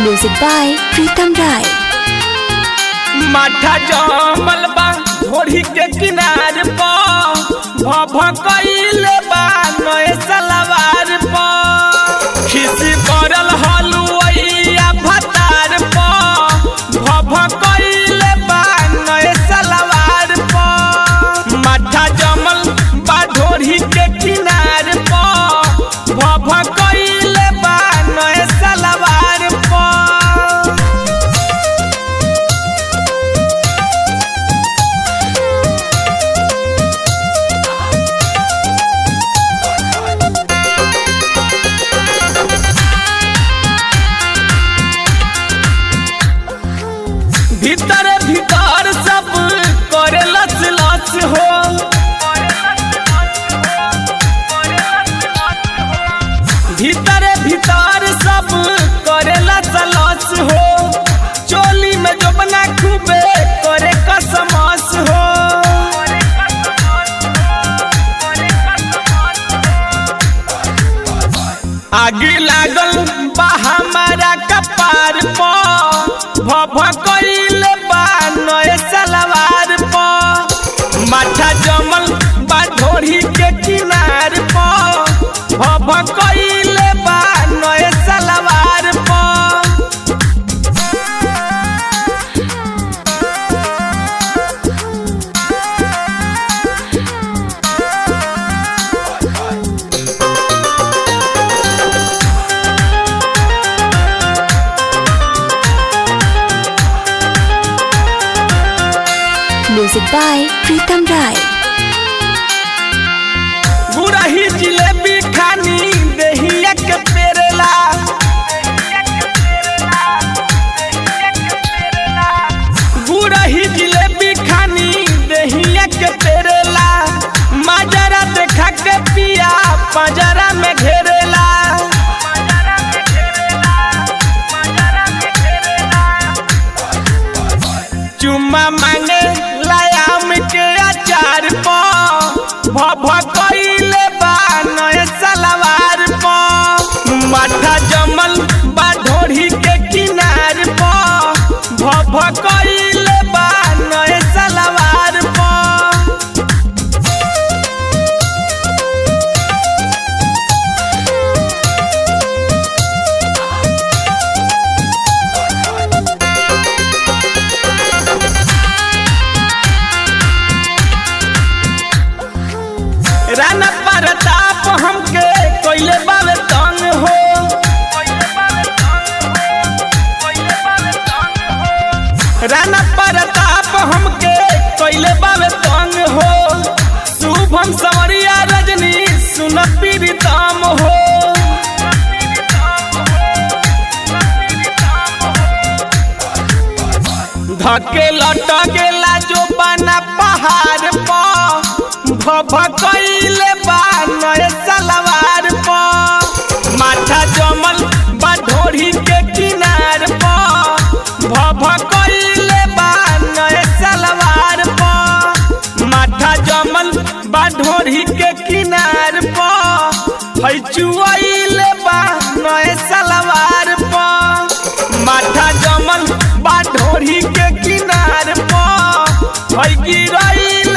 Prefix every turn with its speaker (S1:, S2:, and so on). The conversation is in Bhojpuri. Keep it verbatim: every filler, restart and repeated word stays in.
S1: Music by Pritam Rai.
S2: माथा जमल बा घोड़ी के किनार पर भभ कइले बा नए सलवार पर खिसी करल हलुइया भतार पर भभ कइले बा नए सलवार पर माथा जमल बा घोड़ी के किनार पर भभ कइले बा नए सलवार पर भीतर भीतर सब करे लच लच हो भीतर भीतर सब करे लच लच हो चोली में जो बना खूबे करे कसमस हो आगे लागल बा हमारा कपार पर भभ कइले बा नए सलवार पर माथा जमल बा ढोरी के किनार पर भभ कइले बा नए सलवार पर
S1: Music by Pritam Rai.
S2: गुरही जिलेबी खानी देहिया के पेरेला गुरही जिलेबी खानी देहिया के पेरेला माजरा देखा के पिया पंजरा में घेरेला चुम्मा मांगे लायाम के अचार पर भभ कइले बा नए सलवार पर माथा जमल बा ढोरी के किनार पर भभ कइले बा नए सलवार पर राना प्रताप हमके कोइले बावे तंग हो राना प्रताप हमके कोइले बावे तंग हो शुभम संवरिया रजनी सुन प्रीतम हो धके लटकेला जो बना पहाड़ पर भभ कइले बा नए सलवार पर माथा जमल बा ढोरी के किनार पर भभ कइले बा नए सलवार पर माथा जमल बा ढोरी के किनार पर है चुआइले बा नए सलवार पर माथा जमल बा ढोरी के किनार पर है गिरइले